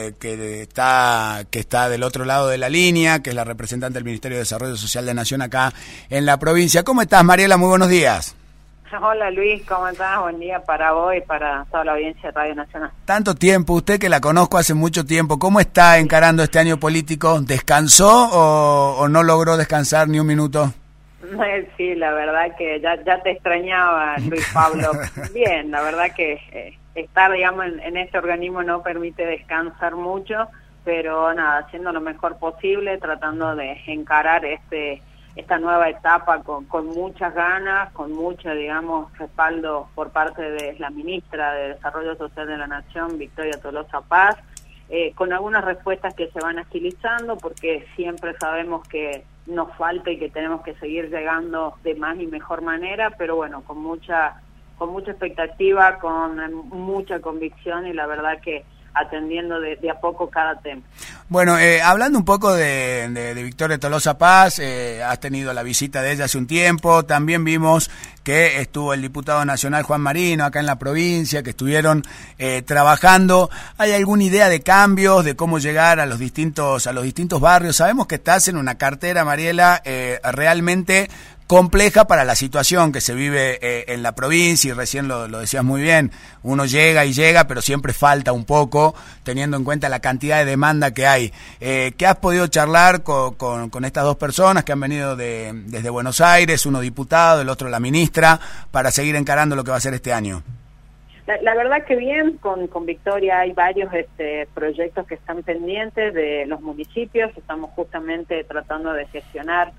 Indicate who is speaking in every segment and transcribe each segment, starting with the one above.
Speaker 1: que está del otro lado de la línea, que es la representante del Ministerio de Desarrollo Social de Nación acá en la provincia. ¿Cómo estás, Mariela? Muy buenos días.
Speaker 2: Hola Luis, ¿cómo estás? Buen día para vos y para toda la audiencia de Radio Nacional.
Speaker 1: Tanto tiempo, usted que la conozco hace mucho tiempo, ¿cómo está encarando este año político? ¿Descansó o no logró descansar ni un minuto?
Speaker 2: Sí, la verdad que ya te extrañaba, Luis Pablo. Bien, la verdad que estar, digamos, en este organismo no permite descansar mucho, pero nada, haciendo lo mejor posible, tratando de encarar esta nueva etapa con muchas ganas, con mucho, digamos, respaldo por parte de la ministra de Desarrollo Social de la Nación, Victoria Tolosa Paz, con algunas respuestas que se van agilizando, porque siempre sabemos que nos falta y que tenemos que seguir llegando de más y mejor manera, pero bueno, con mucha expectativa, con mucha convicción y la verdad que atendiendo de a poco cada tema.
Speaker 1: Bueno, hablando un poco de Victoria Tolosa Paz, has tenido la visita de ella hace un tiempo, también vimos que estuvo el diputado nacional Juan Marino acá en la provincia, que estuvieron trabajando. ¿Hay alguna idea de cambios, de cómo llegar a los distintos barrios? Sabemos que estás en una cartera, Mariela, realmente compleja para la situación que se vive en la provincia, y recién lo decías muy bien, uno llega, pero siempre falta un poco, teniendo en cuenta la cantidad de demanda que hay. ¿Qué has podido charlar con estas dos personas que han venido desde Buenos Aires, uno diputado, el otro la ministra, para seguir encarando lo que va a ser este año?
Speaker 2: La verdad que bien, con Victoria hay varios proyectos que están pendientes de los municipios, estamos justamente tratando de gestionar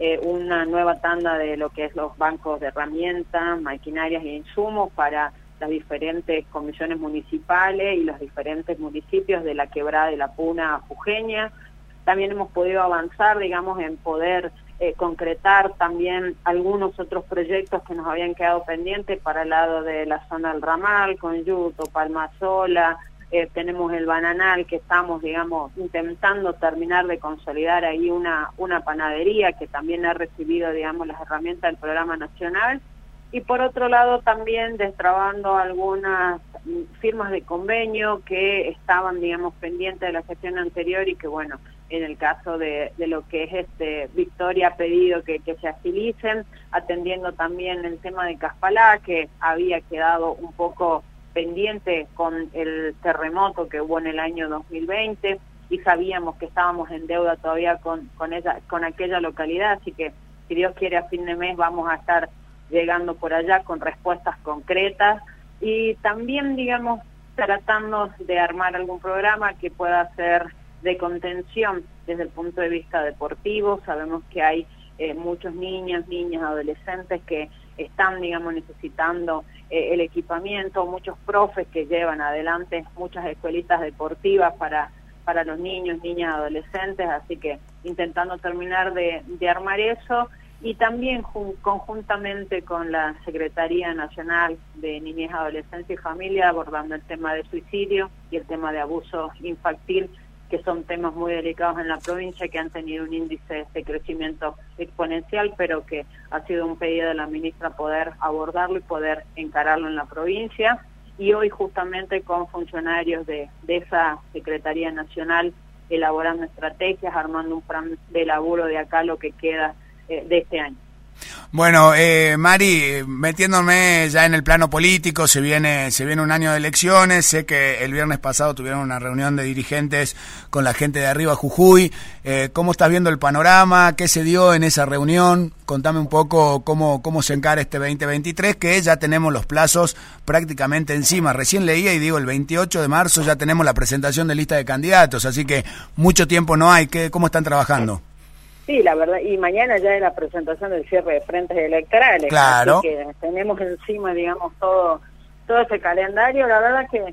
Speaker 2: una nueva tanda de lo que es los bancos de herramientas, maquinarias e insumos para las diferentes comisiones municipales y los diferentes municipios de la Quebrada de la Puna Jujeña. También hemos podido avanzar, digamos, en poder concretar también algunos otros proyectos que nos habían quedado pendientes para el lado de la zona del Ramal, Conyuto, Palmasola. Tenemos el Bananal, que estamos, digamos, intentando terminar de consolidar ahí una panadería que también ha recibido, digamos, las herramientas del programa nacional. Y por otro lado también destrabando algunas firmas de convenio que estaban, digamos, pendientes de la gestión anterior y que, bueno, en el caso de lo que es Victoria ha pedido que se agilicen, atendiendo también el tema de Caspalá, que había quedado un poco pendiente con el terremoto que hubo en el año 2020 y sabíamos que estábamos en deuda todavía con aquella localidad, así que si Dios quiere a fin de mes vamos a estar llegando por allá con respuestas concretas y también, digamos, tratando de armar algún programa que pueda ser de contención desde el punto de vista deportivo. Sabemos que hay muchos niñas, adolescentes que están, digamos, necesitando el equipamiento, muchos profes que llevan adelante muchas escuelitas deportivas para los niños, niñas, adolescentes, así que intentando terminar de armar eso y también conjuntamente con la Secretaría Nacional de Niñez, Adolescencia y Familia abordando el tema de suicidio y el tema de abuso infantil, que son temas muy delicados en la provincia, que han tenido un índice de crecimiento exponencial, pero que ha sido un pedido de la ministra poder abordarlo y poder encararlo en la provincia. Y hoy justamente con funcionarios de esa Secretaría Nacional elaborando estrategias, armando un plan de laburo de acá lo que queda de este año.
Speaker 1: Bueno, Mari, metiéndome ya en el plano político, se viene un año de elecciones. Sé que el viernes pasado tuvieron una reunión de dirigentes con la gente de Arriba Jujuy. ¿Cómo estás viendo el panorama? ¿Qué se dio en esa reunión? Contame un poco cómo se encara este 2023, que ya tenemos los plazos prácticamente encima. Recién leía y digo, el 28 de marzo ya tenemos la presentación de lista de candidatos, así que mucho tiempo no hay. ¿Cómo están trabajando?
Speaker 2: Sí, la verdad, y mañana ya es la presentación del cierre de frentes electorales,
Speaker 1: claro.
Speaker 2: Así que tenemos encima, digamos, todo ese calendario. La verdad que,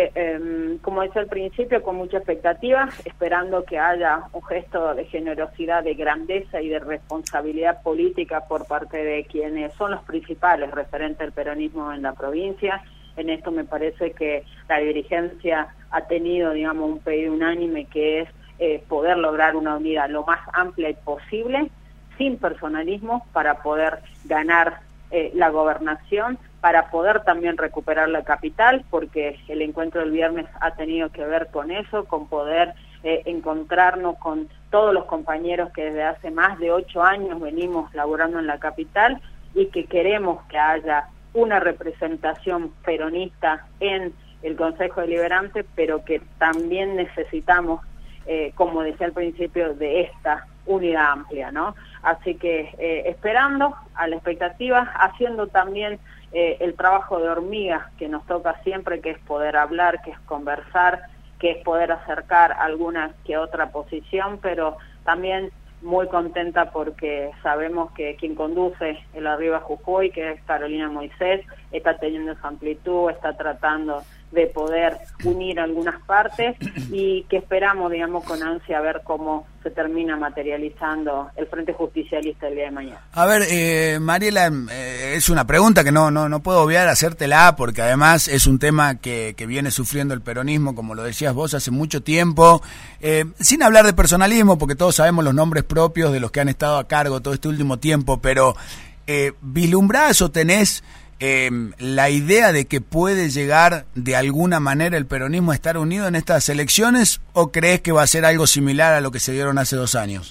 Speaker 2: como decía al principio, con mucha expectativa, esperando que haya un gesto de generosidad, de grandeza y de responsabilidad política por parte de quienes son los principales referentes del peronismo en la provincia. En esto me parece que la dirigencia ha tenido, digamos, un pedido unánime que es poder lograr una unidad lo más amplia posible, sin personalismo, para poder ganar la gobernación para poder también recuperar la capital, porque el encuentro del viernes ha tenido que ver con eso, con poder encontrarnos con todos los compañeros que desde hace más de 8 años venimos laborando en la capital y que queremos que haya una representación peronista en el Consejo Deliberante, pero que también necesitamos, como decía al principio, de esta unidad amplia, ¿no? Así que esperando a la expectativa, haciendo también el trabajo de hormiga que nos toca siempre, que es poder hablar, que es conversar, que es poder acercar alguna que otra posición, pero también muy contenta porque sabemos que quien conduce el Arriba Jujuy, que es Carolina Moisés, está teniendo esa amplitud, está tratando de poder unir algunas partes y que esperamos, digamos, con ansia ver cómo se termina materializando el Frente Justicialista el día de mañana.
Speaker 1: A ver, Mariela, es una pregunta que no puedo obviar hacértela, porque además es un tema que viene sufriendo el peronismo, como lo decías vos, hace mucho tiempo, sin hablar de personalismo, porque todos sabemos los nombres propios de los que han estado a cargo todo este último tiempo, pero ¿vislumbrás o tenés la idea de que puede llegar de alguna manera el peronismo a estar unido en estas elecciones, o crees que va a ser algo similar a lo que se dieron hace 2 años?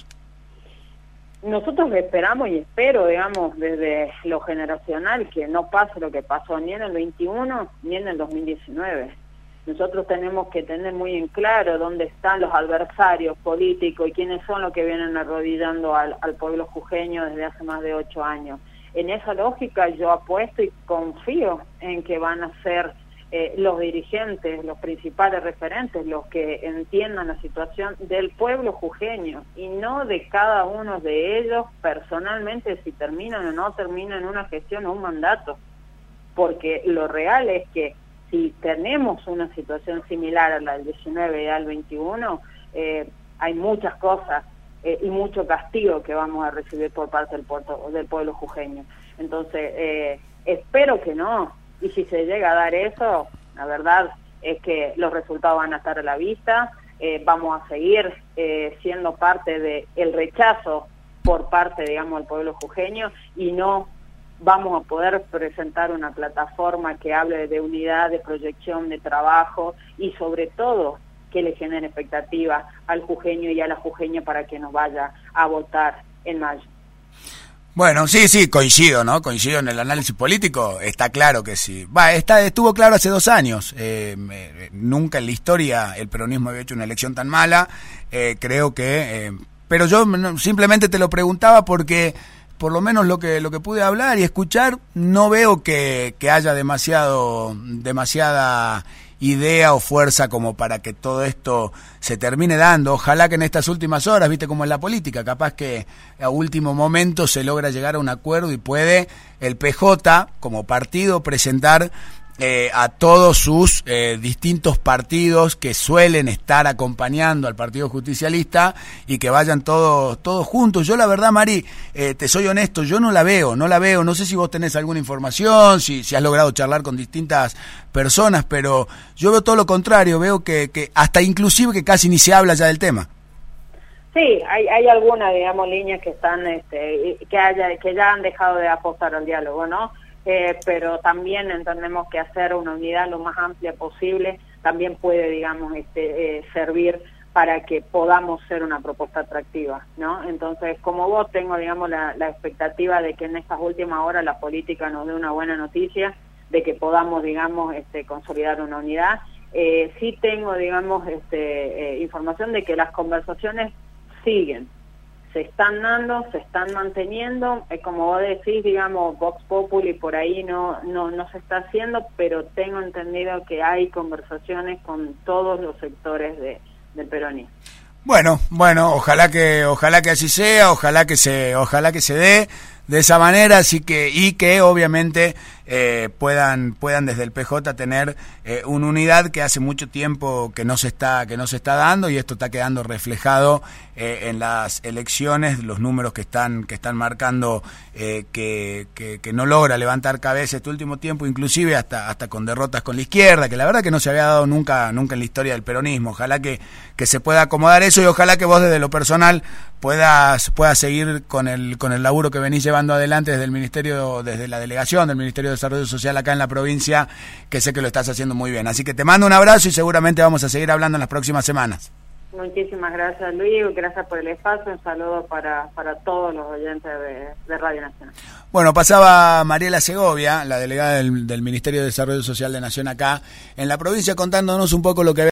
Speaker 2: Nosotros esperamos y espero, digamos, desde lo generacional, que no pase lo que pasó ni en el 21 ni en el 2019. Nosotros tenemos que tener muy en claro dónde están los adversarios políticos y quiénes son los que vienen arrodillando al pueblo jujeño desde hace más de 8 años. En esa lógica yo apuesto y confío en que van a ser los dirigentes, los principales referentes, los que entiendan la situación del pueblo jujeño y no de cada uno de ellos personalmente, si terminan o no terminan una gestión o un mandato. Porque lo real es que si tenemos una situación similar a la del 19 y al 21, hay muchas cosas y mucho castigo que vamos a recibir por parte del pueblo jujeño. Entonces, espero que no, y si se llega a dar eso, la verdad es que los resultados van a estar a la vista, vamos a seguir siendo parte del rechazo por parte, digamos, del pueblo jujeño, y no vamos a poder presentar una plataforma que hable de unidad, de proyección, de trabajo, y sobre todo que le genere expectativa al jujeño y a la jujeña para que nos vaya a votar en mayo.
Speaker 1: Bueno, sí, coincido, ¿no? Coincido en el análisis político, está claro que sí. Estuvo claro hace 2 años, nunca en la historia el peronismo había hecho una elección tan mala, creo que... pero yo simplemente te lo preguntaba porque... por lo menos lo que pude hablar y escuchar, no veo que haya demasiada idea o fuerza como para que todo esto se termine dando. Ojalá que en estas últimas horas, viste cómo es la política, capaz que a último momento se logra llegar a un acuerdo y puede el PJ como partido presentar a todos sus distintos partidos que suelen estar acompañando al Partido Justicialista y que vayan todos juntos. Yo la verdad, Mari, te soy honesto, yo no la veo, no sé si vos tenés alguna información, si has logrado charlar con distintas personas, pero yo veo todo lo contrario, veo que hasta inclusive que casi ni se habla ya del tema.
Speaker 2: Sí, hay algunas, digamos, líneas que están, que ya han dejado de apostar al diálogo, ¿no? Pero también entendemos que hacer una unidad lo más amplia posible también puede, digamos, servir para que podamos ser una propuesta atractiva, ¿no? Entonces, como vos, tengo, digamos, la expectativa de que en estas últimas horas la política nos dé una buena noticia, de que podamos, digamos, consolidar una unidad. Sí tengo, digamos, información de que las conversaciones siguen, se están dando, se están manteniendo, como vos decís, digamos, Vox Populi por ahí no se está haciendo, pero tengo entendido que hay conversaciones con todos los sectores del peronismo.
Speaker 1: Bueno, ojalá que así sea, ojalá que se dé de esa manera, así que y que obviamente puedan desde el PJ tener una unidad que hace mucho tiempo que no se está dando, y esto está quedando reflejado en las elecciones, los números que están marcando que no logra levantar cabeza este último tiempo, inclusive hasta con derrotas con la izquierda, que la verdad que no se había dado nunca en la historia del peronismo. Ojalá que se pueda acomodar eso, y ojalá que vos desde lo personal puedas seguir con el laburo que venís llevando llevando adelante desde el Ministerio, desde la delegación del Ministerio de Desarrollo Social acá en la provincia, que sé que lo estás haciendo muy bien. Así que te mando un abrazo y seguramente vamos a seguir hablando en las próximas semanas.
Speaker 2: Muchísimas gracias, Luis, gracias por el espacio, un saludo para todos los oyentes de Radio Nacional.
Speaker 1: Bueno, pasaba Mariela Segovia, la delegada del Ministerio de Desarrollo Social de Nación acá en la provincia, contándonos un poco lo que